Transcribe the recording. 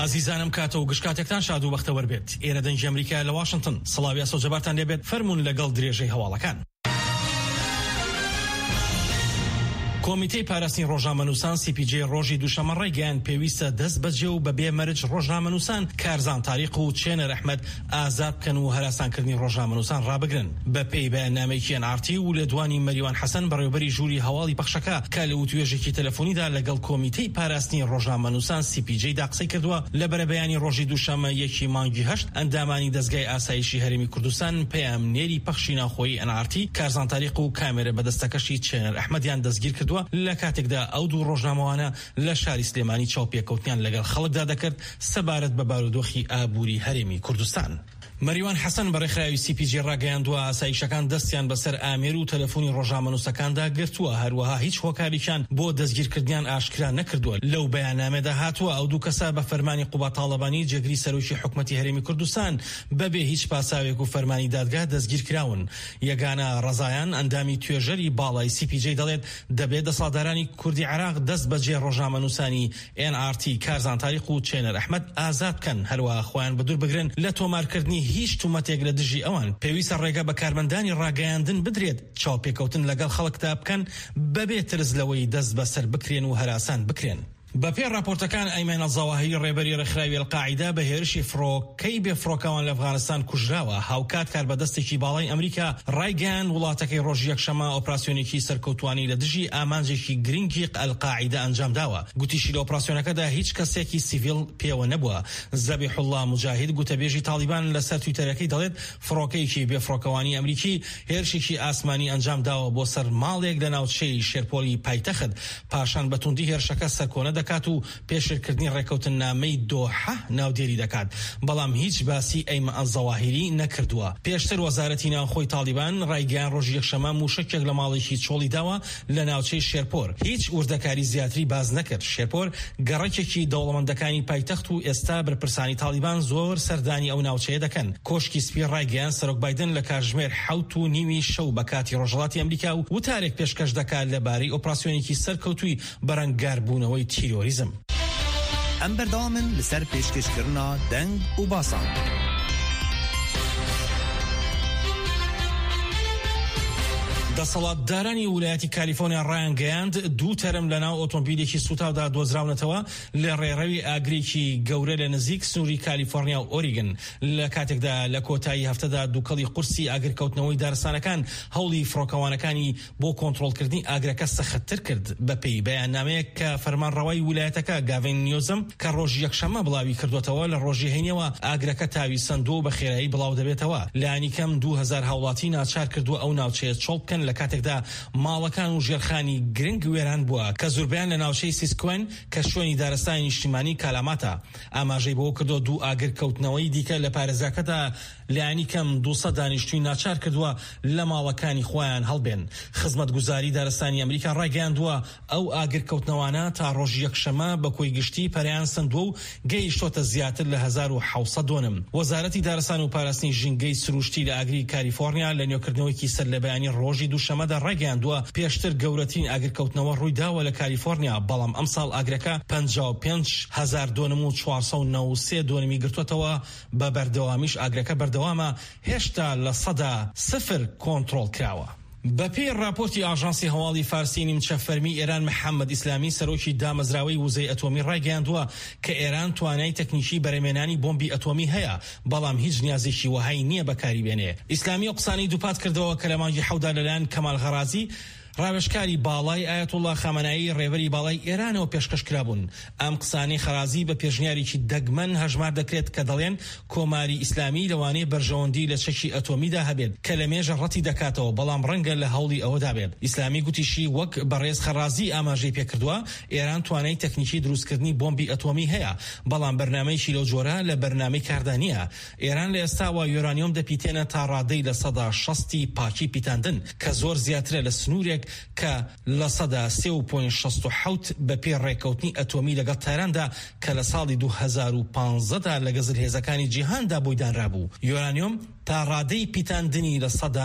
ئازیزانم کاتە و گشتاتێکتان شاد و بەختەوەر بێت. ئێرە دەنگی ئەمریکا لە واشنگتن. سڵاوی ئاسۆجەبارتان لێبێت. فەرموون لەگەڵ درێژەی هەواڵەکان. کۆمیتەی پاراستنی ڕۆژنامەنووسان CPJ ڕۆژی دووشەمە ڕێگەیان پێویستە دەست بەجێ و بەبێ مەرج ڕۆژنامەنووسان کارزان تاریق و چێنەر ئەحمەد ئازاد بکەن و هەراسانکردنی ڕۆژنامەنووسان ڕابگرن. بەپێی بەیاننامەیەکی NRT و لە دوانی مەریوان حەسەن بەڕێوەبەری ژووری هەواڵی بەخشەکە کە لە وتوێژێکی تەلەفۆنیدا لەگەڵ کۆمیتەی پاراستنی ڕۆژنامەنووسان CPJ دا قسەی کردووە لەبەرە بەیانی ڕۆژی دووشەمە یەکی مانگی 8 ئەندامانی دەستگای ئاسایشی هەرێمی کوردستان پەیامنێری پەخشی ناوخۆیی NRT کارزان تاریق و کامێرە بەدەستەکەشی چێنەر ئەحمەدیان دەستگیر کردووە لە کاتێکدا ئەو دوو ڕۆژنامەوانە لە شاری سلێمانی چاوپێکەوتنیان لەگەڵ خەڵکدا دەکرد سەبارەت بە بارودۆخی ئابووری هەرێمی کوردستان. مەریوان حەسەن بەڕێکخراوی CPJ ڕاگەیاندووە ئاسایشەکان دەستیان بەسەر ئامێر و تەلەفۆنی ڕۆژنامەنووسەکاندا گرتووە، هەروەها هیچ هۆکاریشان بۆ دەستگیرکردنیان ئاشکرا نەکردووە. لەو بەیاننامەدا هاتووە ئەو دوو کەسە بە فەرمانی قوبا تاڵەبانی جێگری سەرۆکی حکومەتی هەرێمی کوردستان بەبێ هیچ پاساوێک و فەرمانی دادگا دەستگیر کراون. یەگانە ڕەزایان ئەندامی توێژەری باڵای CPJ دەڵێت دەبێت دەسەڵاتدارانی کوردی عێراق دەست بەجێ ڕۆژنامەنووسانی NRT کارزان تاریق و چێنەر ئەحمەد ئازاد بکەن، هەروەها خۆیان بەدوور بگرن لە تۆمارکردنی هیچ تومەتێک لە دژی ئەوان. پێویستە ڕێگە بە کارمەندانی ڕاگەیاندن بدرێت چاوپێکەوتن لەگەڵ خەڵکدا بکەن بەبێ ترس لەوەی دەست بەسەر بکرێن و هەراسان بکرێن. بەپێ راپۆرتەکان ئەیمەن ئەڵزەواهیری ڕێبەری ڕێکخراوی ئەلقاعیدا بە هێرشی فڕۆکەی بێفڕۆکەوان لە ئەفغانستان کوژراوە. هاوکات کاربەدەستێکی باڵای ئەمریکا ڕایگەیاند وڵاتەکەی ڕۆژی یەکشەمە ئۆپراسیۆنێکی سەرکەوتوانی لە دژی ئامانجێکی گرنگی ئەلقاعیدا ئەنجام داوە. گوتیشی لە ئۆپراسیۆنەکەدا هیچ کەسێکی سیڤیل پێوە نەبووە. زەبیح الله مجاهید گوتەبێژی تالیبان لەسەر تویتەرەکەی دەڵێت فڕۆکەیەکی بێفڕۆکەوانی ئەمریکی هێرشێکی ئاسمانی ئەنجام داوە بۆ سەر ماڵێک لە ناوچەی شێرپۆلی پایتەخت. پاشان بەتوندی هێرشەکە سەرکۆنە دەکات و پێشرکردنی ڕێکەوتن نامەی دۆحە ناودێری دەکات، بەڵام هیچ باسی ئەیمەن ئەڵزەواهیری نەکردووە. پێشتر وەزارەتی ناوخۆی تالیبان ڕایگەیان ڕۆژی یەکشەمە موشکێک لە ماڵێکی چۆڵی داوە لە ناوچەی شێرپۆر. هیچ وردەکاری زیاتری باز نەکرد. شێرپۆر گەڕەکێکی دەوڵەمەندەکانی پایتەخت و ئێستا بەرپرسانی تالیبان زۆر سەردانی ئەو ناوچەیە دەکەن. کۆشکی سپی ڕایگەیان سەرۆک بایدن لە کاتژمێر 7:30 شەو بە کاتی ڕۆژهەڵاتی ئەمریکا و وتارێک پێشکەش دەکات لەبارەی ئۆپراسیۆنێکی سەرکەوتووی بەرەنگاربوونەوەی تیرۆریزم. ئەم بەردەوامن لەسەر پێشکەشکردنا دەنگ و باسان. دەسەڵاتدارانی ویلایەتی کالیفۆرنیا ڕایانگەیاند دوو تەرم لەناو ئۆتۆمبیلێکی سوتاودا دۆزراونەتەوە لە ڕێڕەوی ئاگرێکی گەورە لە نزیک سنووری کالیفۆرنیا و ئۆریگن. لە کاتێکدا لە کۆتایی هەفتەدا دووکەڵی قورسی ئاگرکەوتنەوەی دارستانەکان هەوڵی فڕۆکەوانەکانی بۆ کۆنتڕۆڵکردنی ئاگرەکە سەختتر کرد. بەپێی بەیاننامەیەک کە فەرمانڕەوای ویلایەتەکە گاڤین نیوزم کە ڕۆژی یەکشەمە بڵاوی کردوێتەوە لە ڕۆژی هەینەوە ئاگرەکە تاوی سندۆ بە خێرایی بڵاو دەبێتەوە. لایانی کەم 2000 هاوڵاتی ناچار کردووە ئەو ناوچەیە چۆڵ بکەن لە کاتێکدا ماڵەکان و ژێرخانی گرنگ وێران بووە کە زۆربیان لە ناوچەی سیسکوێن کە شوێنی دارستانی نیشتیمانی کالاماتە. ئاماژەی بۆ کردو دوو ئاگرکەوتنەوەی دیکە لە پارێزاکەدا لایانی کەم 200 دانیشتووی ناچار کردووە لە ماڵەکانی خۆیان هەڵبێن. خزمەتگوزاری دارستانی ئەمریکا ڕایگەیاندووە ئەو ئاگرکەوتنەوانە تا ڕۆژی یەکشەمە بە کۆی گشتی پەریان سندووە و گەیشتۆتە زیاتر لە 1700 دۆنم. وەزارەتی دارستان و پاراستنی ژینگەی سروشتی لە ئاگری کالیفۆرنیا لە نوێکردنەوەیکی سەر لە بەیانی ڕۆژی دووشەمەدا ڕایگەیاندووە پێشتر گەورەترین ئاگرکەوتنەوە ڕوویداوە لە کالیفۆرنیا، بەڵام ئەمساڵ ئاگرەکە 55,000 دۆنم و 493 دۆنمی گرتوێتەوە. بە بەردەوامیش ئاگرەکە بەردەوامە هێشتا لە 0% کۆنتڕۆڵ کراوە. بەپێی راپۆرتی ئاژانسی هەواڵی فارسی نیمچە فەرمی ئێران محەممەد ئیسلامی سەرۆکی دامەزراوەی وزەی ئەتۆمی ڕایگەیاندووە کە ئێران توانای تەکنیکی بەرەمێنانی بۆمبی ئەتۆمی هەیە، بەڵام هیچ نیازێکی وەهای نییە بەکاری بێنێ. ئیسلامی قسانی دووپات کردەوە کە لە مانگی 7 لەلایەن کەمال غەرازی ڕاوێژکاری باڵای ئایەتوڵڵا خامنایی ڕێبەری باڵای ئێرانەوە پێشکەش کرابوون. ئەم قسانەی خەرازی بە پێشنیارێکی دەگمەن هەژمار دەکرێت کە دەڵێن کۆماری ئیسلامی لەوانەیە بەرژەوەندی لە چەکی ئەتۆمیدا هەبێت کە لە مێژە ڕەتی دەکاتەوە، بەڵام ڕەنگە لە هەوڵی ئەوەدا بێت. ئیسلامی گوتیشی وەک بەڕێز خەرازی ئاماژەی پێکردووە ئێران توانای تەکنیکی دروستکردنی بۆمبی ئەتۆمی هەیە، بەڵام بەرنامەیەکی لەو جۆرە لە بەرنامەی کاردانیە. ئێران لە ئێستاوە یۆرانیۆم دەپیتێنە تا ڕادەی لە 60 پاکی پیتاندن کە زۆر زیاترە لە سنوورێک کە لە 3.67 بەپێ ڕێکەوتنی ئەتۆمی لەگەڵ تایراندا کە لە ساڵی 2015دا لە گەزل هێزەکانی جیهاندا بۆی دانرابوو. یۆرانیۆم تا ڕادەی پیتاندنی لە